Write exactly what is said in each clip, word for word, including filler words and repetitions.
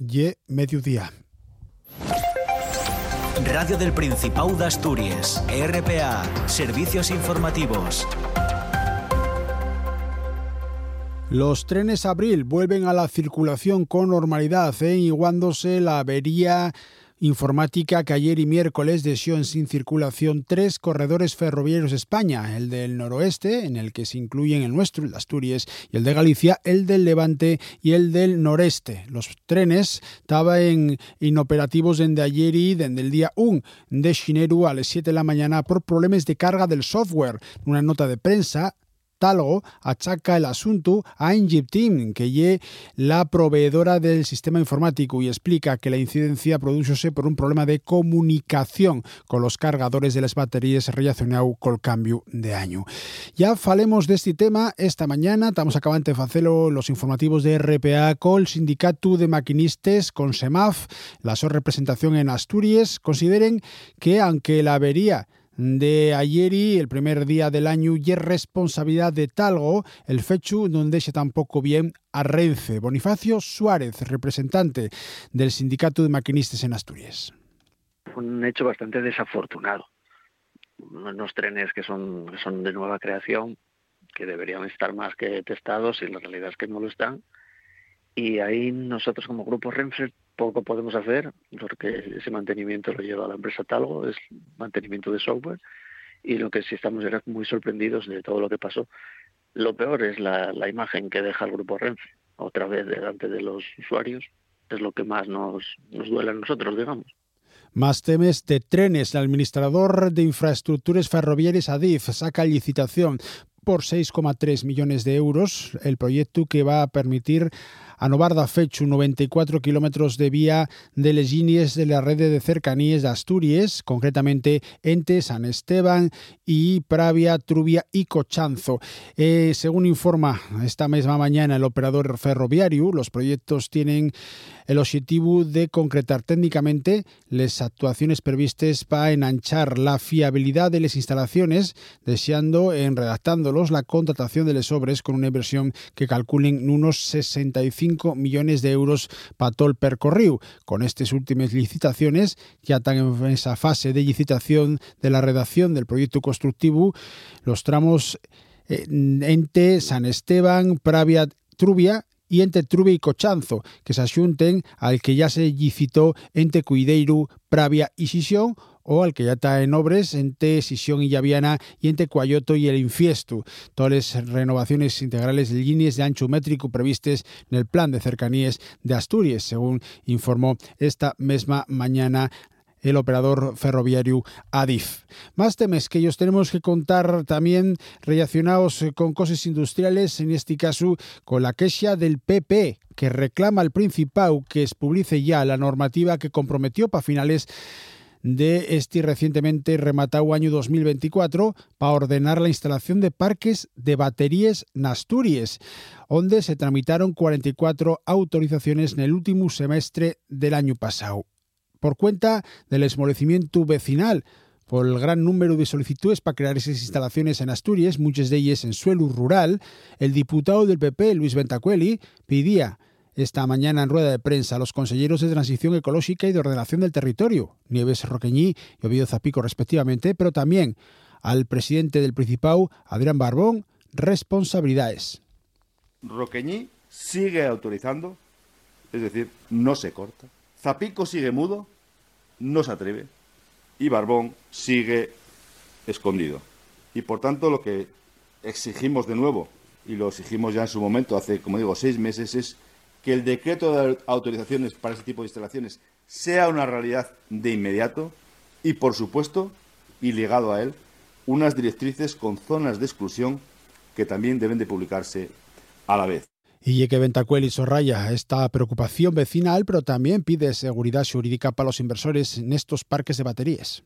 y mediodía. Radio del Principado de Asturias, R P A, Servicios Informativos. Los trenes Abril vuelven a la circulación con normalidad, eniguándose la avería informática que ayer y miércoles dejó sin circulación tres corredores ferroviarios de España, el del noroeste, en el que se incluyen el nuestro, el de Asturias, y el de Galicia, el del Levante y el del noreste. Los trenes estaban inoperativos desde ayer y desde el día uno de enero a las siete de la mañana por problemas de carga del software. Una nota de prensa, Talgo achaca el asunto a Engipteam, que es la proveedora del sistema informático, y explica que la incidencia producióse por un problema de comunicación con los cargadores de las baterías relacionado col cambio de año. Ya falemos de este tema esta mañana. Estamos acabando de hacerlo los informativos de R P A con el Sindicato de Maquinistas, con SEMAF, la su representación en Asturias. Consideren que aunque la avería de ayer y el primer día del año y es responsabilidad de Talgo, el fecho no deja tampoco bien a Renfe. Bonifacio Suárez, representante del Sindicato de Maquinistas en Asturias. Un hecho bastante desafortunado. Unos trenes que son, que son de nueva creación, que deberían estar más que testados, y la realidad es que no lo están. Y ahí nosotros como Grupo Renfe poco podemos hacer, porque ese mantenimiento lo lleva la empresa Talgo, es mantenimiento de software, y lo que sí estamos era muy sorprendidos de todo lo que pasó. Lo peor es la, la imagen que deja el Grupo Renfe, otra vez delante de los usuarios, es lo que más nos, nos duele a nosotros, digamos. Más temes de trenes. El administrador de infraestructuras ferroviarias Adif saca licitación por seis coma tres millones de euros el proyecto que va a permitir anovar da fechu noventa y cuatro kilómetros de vía de les líneas de la red de cercanías de Asturias, concretamente entre San Esteban y Pravia, Trubia y Cochanzo. Eh, según informa esta misma mañana el operador ferroviario, los proyectos tienen el objetivo de concretar técnicamente las actuaciones previstas para enanchar la fiabilidad de las instalaciones, deseando en redactándolos la contratación de las obras con una inversión que calculen unos sesenta y cinco millones de euros para todo el percorrido. Con estas últimas licitaciones ya están en esa fase de licitación de la redacción del proyecto constructivo los tramos eh, entre San Esteban, Pravia, Trubia y entre Trubia y Cochanzo, que se asunten al que ya se licitó entre Cuideiro, Pravia y Sisión, o al que ya está en obras entre Sisión y Llaviana y entre Cuayoto y el Infiesto. Todas las renovaciones integrales de líneas de ancho métrico previstas en el plan de cercanías de Asturias, según informó esta misma mañana el operador ferroviario Adif. Más temas que ellos tenemos que contar también relacionados con cosas industriales, en este caso con la queja del P P, que reclama al Principado que se publice ya la normativa que comprometió para finales de este recientemente rematado año dos mil veinticuatro para ordenar la instalación de parques de baterías en Asturias, donde se tramitaron cuarenta y cuatro autorizaciones en el último semestre del año pasado. Por cuenta del esmolecimiento vecinal por el gran número de solicitudes para crear esas instalaciones en Asturias, muchas de ellas en suelo rural, el diputado del P P, Luis Ventacueli, pedía esta mañana en rueda de prensa a los consejeros de Transición Ecológica y de Ordenación del Territorio, Nieves Roqueñí y Oviedo Zapico respectivamente, pero también al presidente del Principado, Adrián Barbón, responsabilidades. Roqueñí sigue autorizando, es decir, no se corta. Zapico sigue mudo, no se atreve. Y Barbón sigue escondido. Y por tanto lo que exigimos de nuevo, y lo exigimos ya en su momento, hace, como digo, seis meses, es que el decreto de autorizaciones para este tipo de instalaciones sea una realidad de inmediato y, por supuesto, y ligado a él, unas directrices con zonas de exclusión que también deben de publicarse a la vez. Y que Ventacueli sorraya esta preocupación vecinal, pero también pide seguridad jurídica para los inversores en estos parques de baterías.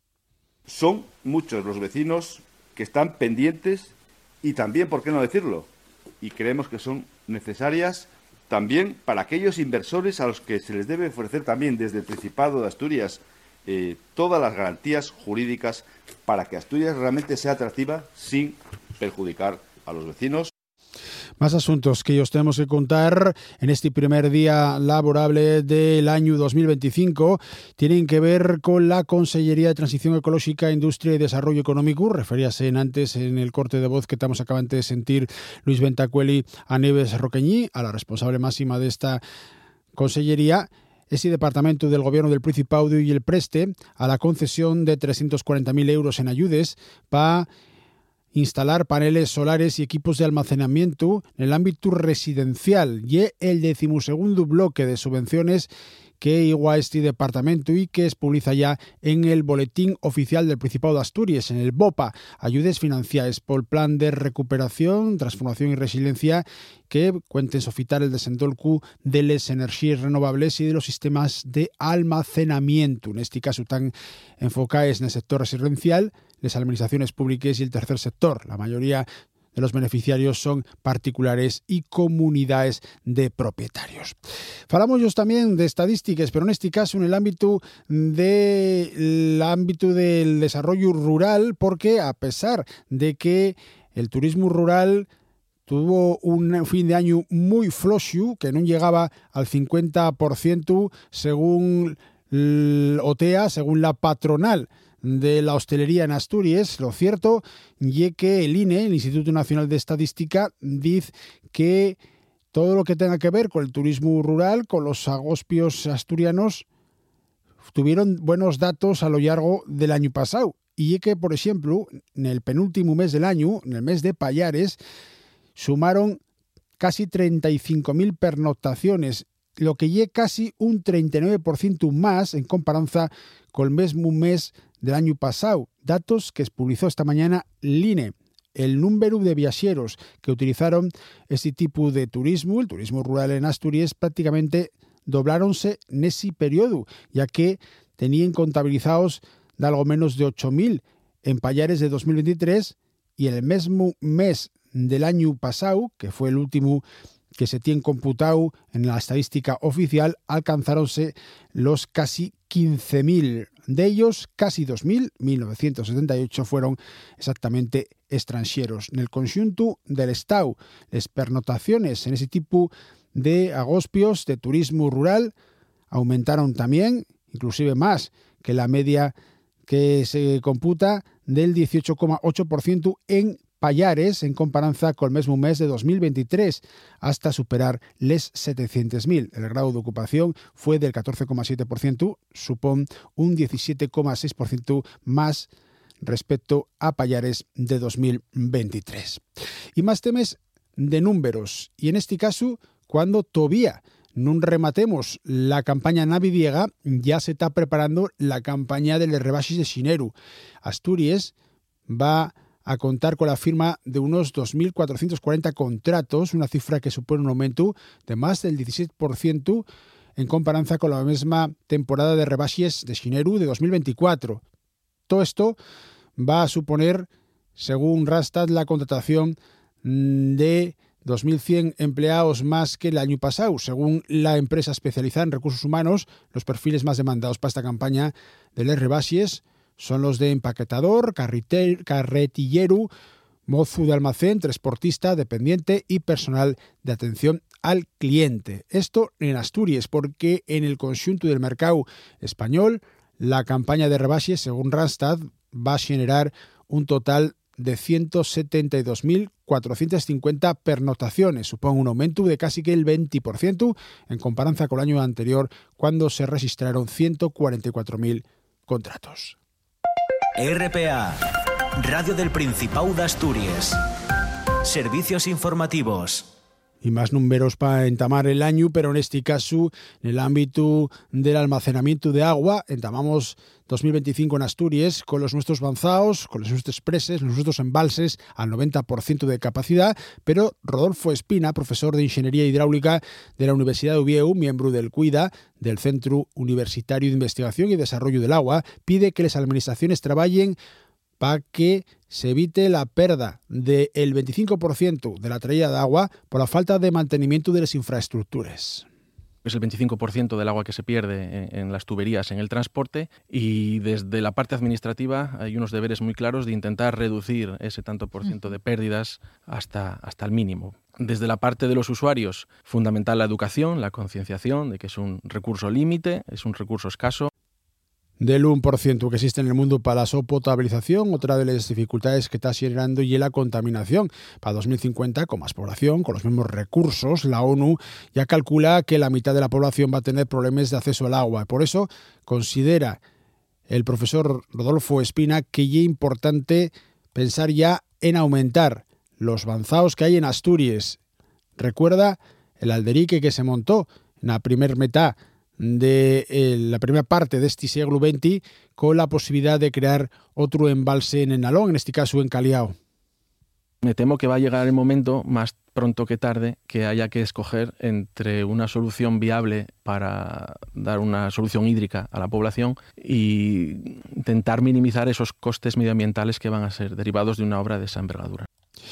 Son muchos los vecinos que están pendientes y también, ¿por qué no decirlo? Y creemos que son necesarias también para aquellos inversores a los que se les debe ofrecer también desde el Principado de Asturias eh, todas las garantías jurídicas para que Asturias realmente sea atractiva sin perjudicar a los vecinos. Más asuntos que os tenemos que contar en este primer día laborable del año dos mil veinticinco tienen que ver con la Consellería de Transición Ecológica, Industria y Desarrollo Económico. Referíase en antes en el corte de voz que estamos acabando de sentir Luis Ventacueli a Neves Roqueñí, a la responsable máxima de esta Consellería. Ese departamento del Gobierno del Principado y el preste a la concesión de trescientos cuarenta mil euros en ayudes para instalar paneles solares y equipos de almacenamiento en el ámbito residencial y el decimosegundo bloque de subvenciones que igual este departamento y que es publica ya en el Boletín Oficial del Principado de Asturias, en el BOPA, ayudes financiadas por el Plan de Recuperación, Transformación y Resiliencia, que cuenten sofitar el desendolcu de las energías renovables y de los sistemas de almacenamiento. En este caso tan enfocadas en el sector residencial, las administraciones públicas y el tercer sector. La mayoría de los beneficiarios son particulares y comunidades de propietarios. Falamos yo también de estadísticas, pero en este caso en el ámbito del ámbito del desarrollo rural, porque a pesar de que el turismo rural tuvo un fin de año muy flojo, que no llegaba al cincuenta por ciento según O T E A, según la patronal de la hostelería en Asturias. Lo cierto es que el I N E, el Instituto Nacional de Estadística, dice que todo lo que tenga que ver con el turismo rural, con los agospios asturianos, tuvieron buenos datos a lo largo del año pasado. Y es que, por ejemplo, en el penúltimo mes del año, en el mes de Payares, sumaron casi treinta y cinco mil pernoctaciones, lo que es casi un treinta y nueve por ciento más en comparanza con el mismo mes del año pasado. Datos que publicó esta mañana el I N E. El número de viajeros que utilizaron este tipo de turismo, el turismo rural en Asturias, prácticamente dobláronse en ese periodo, ya que tenían contabilizados de algo menos de ocho mil en Payares de dos mil veintitrés y en el mismo mes del año pasado, que fue el último que se tiene computado en la estadística oficial, alcanzáronse los casi quince mil. De ellos, casi dos mil, mil novecientos setenta y ocho, fueron exactamente extranjeros. En el conjunto del Estado, las pernotaciones en ese tipo de agospios de turismo rural aumentaron también, inclusive más que la media que se computa del dieciocho coma ocho por ciento en Payares en comparanza con el mismo mes de dos mil veintitrés, hasta superar les setecientos mil. El grado de ocupación fue del catorce coma siete por ciento, supone un diecisiete coma seis por ciento más respecto a Payares de dos mil veintitrés. Y más temas de números, y en este caso, cuando todavía no rematemos la campaña navidiega, ya se está preparando la campaña de los rebaixes de xineru. Asturias va a contar con la firma de unos dos mil cuatrocientos cuarenta contratos, una cifra que supone un aumento de más del diecisiete por ciento en comparanza con la misma temporada de rebaixes de xineru de dos mil veinticuatro. Todo esto va a suponer, según Rastad, la contratación de dos mil cien empleados más que el año pasado. Según la empresa especializada en recursos humanos, los perfiles más demandados para esta campaña de les rebaixes son los de empaquetador, carretillero, mozo de almacén, transportista, dependiente y personal de atención al cliente. Esto en Asturias, porque en el conjunto del mercado español la campaña de rebaixes, según Randstad, va a generar un total de ciento setenta y dos mil cuatrocientos cincuenta pernotaciones. Supone un aumento de casi que el veinte por ciento en comparanza con el año anterior, cuando se registraron ciento cuarenta y cuatro mil contratos. R P A, Radio del Principado de Asturias. Servicios informativos. Y más números para entamar el año, pero en este caso, en el ámbito del almacenamiento de agua, entamamos dos mil veinticinco en Asturias con los nuestros banzaos, con los nuestros preses, los nuestros embalses al noventa por ciento de capacidad, pero Rodolfo Espina, profesor de Ingeniería Hidráulica de la Universidad de Oviedo, miembro del CUIDA, del Centro Universitario de Investigación y Desarrollo del Agua, pide que las administraciones trabajen para que se evite la pérdida del veinticinco por ciento de la traída de agua por la falta de mantenimiento de las infraestructuras. Es el veinticinco por ciento del agua que se pierde en, en las tuberías, en el transporte, y desde la parte administrativa hay unos deberes muy claros de intentar reducir ese tanto por ciento de pérdidas hasta, hasta el mínimo. Desde la parte de los usuarios, fundamental la educación, la concienciación de que es un recurso límite, es un recurso escaso. Del uno por ciento que existe en el mundo para la potabilización, otra de las dificultades que está generando y la contaminación. Para dos mil cincuenta, con más población, con los mismos recursos, la ONU ya calcula que la mitad de la población va a tener problemas de acceso al agua. Por eso considera el profesor Rodolfo Espina que es importante pensar ya en aumentar los banzaos que hay en Asturias. Recuerda el alderique que se montó en la primera mitad de eh, la primera parte de este siglo veinte con la posibilidad de crear otro embalse en Nalón, en este caso en Caliao. Me temo que va a llegar el momento, más pronto que tarde, que haya que escoger entre una solución viable para dar una solución hídrica a la población y intentar minimizar esos costes medioambientales que van a ser derivados de una obra de esa envergadura.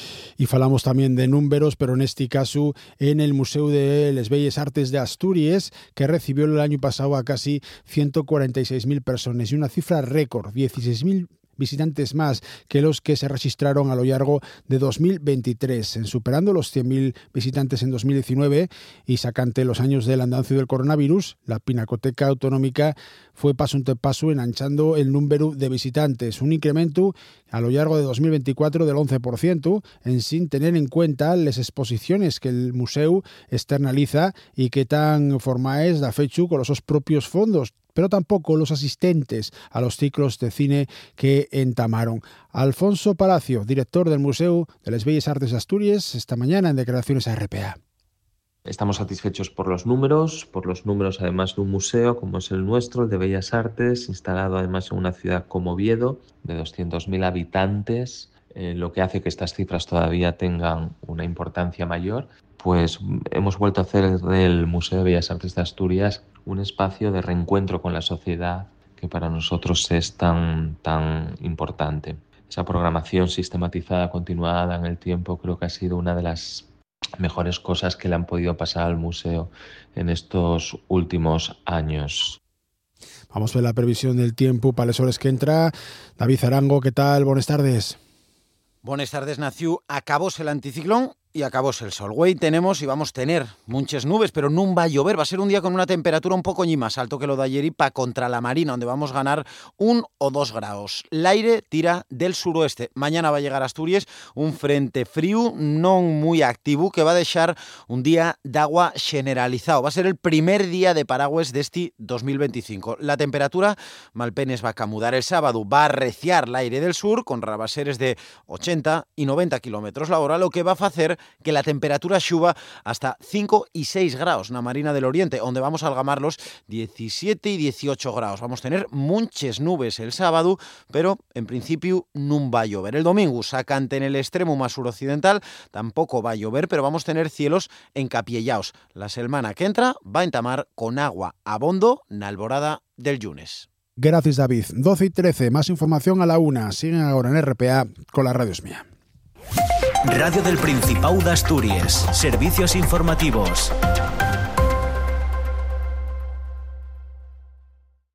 Y falamos también de números, pero en este caso en el Museo de les Belles Artes de Asturias, que recibió el año pasado a casi ciento cuarenta y seis mil personas y una cifra récord, dieciséis mil visitantes más que los que se registraron a lo largo de dos mil veintitrés, en superando los cien mil visitantes en dos mil diecinueve y sacante los años del andancio del coronavirus. La Pinacoteca Autonómica fue paso ante paso enanchando el número de visitantes, un incremento a lo largo de dos mil veinticuatro del once por ciento, en sin tener en cuenta las exposiciones que el museo externaliza y que tan formaes da fechu con los sus propios fondos, pero tampoco los asistentes a los ciclos de cine que entamaron. Alfonso Palacio, director del Museo de les Belles Artes de Asturias, esta mañana en declaraciones a R P A. Estamos satisfechos por los números, por los números además de un museo como es el nuestro, el de Bellas Artes, instalado además en una ciudad como Oviedo, de doscientos mil habitantes, eh, lo que hace que estas cifras todavía tengan una importancia mayor. Pues hemos vuelto a hacer del Museo de Bellas Artes de Asturias un espacio de reencuentro con la sociedad que para nosotros es tan, tan importante. Esa programación sistematizada, continuada en el tiempo, creo que ha sido una de las mejores cosas que le han podido pasar al museo en estos últimos años. Vamos a ver la previsión del tiempo para las horas que entra. David Arango, ¿qué tal? Buenas tardes. Buenas tardes, Naciu. Acabóse el anticiclón y acabóse el sol. Güey, tenemos y vamos a tener muchas nubes, pero no va a llover. Va a ser un día con una temperatura un poco más alto que lo de ayer y pa contra la marina, donde vamos a ganar un o dos grados. El aire tira del suroeste. Mañana va a llegar a Asturias un frente frío, no muy activo, que va a dejar un día de agua generalizado. Va a ser el primer día de paraguas de este dos mil veinticinco. La temperatura, malpenes va a camudar el sábado, va a arreciar el aire del sur con rabaseres de ochenta y noventa kilómetros la hora, lo que va a hacer que la temperatura suba hasta cinco y seis grados na Marina del Oriente, donde vamos a algamar los diecisiete y dieciocho grados. Vamos a tener muchas nubes el sábado, pero en principio no va a llover. El domingo, sacante en el extremo más suroccidental, tampoco va a llover, pero vamos a tener cielos encapiellados. La semana que entra va a entamar con agua abondo na alborada del lunes. Gracias, David. doce y trece, más información a la una. Siguen ahora en R P A con la Radio Mía. Radio del Principado de Asturias. Servicios informativos.